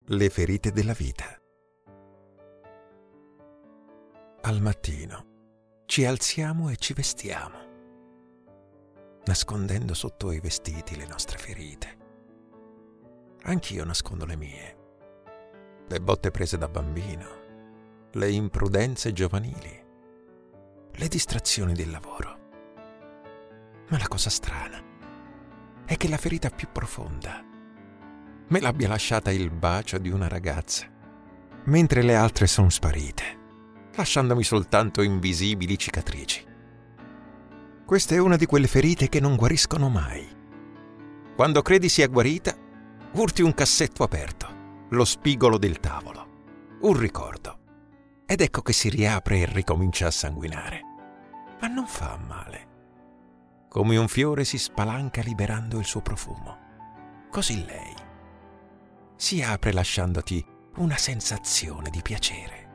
Le ferite della vita. Al mattino ci alziamo e ci vestiamo, nascondendo sotto i vestiti le nostre ferite. Anch'io nascondo le mie, le botte prese da bambino, le imprudenze giovanili, le distrazioni del lavoro. Ma la cosa strana è che la ferita più profonda me l'abbia lasciata il bacio di una ragazza, mentre le altre sono sparite, lasciandomi soltanto invisibili cicatrici. Questa è una di quelle ferite che non guariscono mai. Quando credi sia guarita, urti un cassetto aperto, lo spigolo del tavolo, un ricordo, ed ecco che si riapre e ricomincia a sanguinare. Ma non fa male. Come un fiore si spalanca liberando il suo profumo, così lei si apre lasciandoti una sensazione di piacere.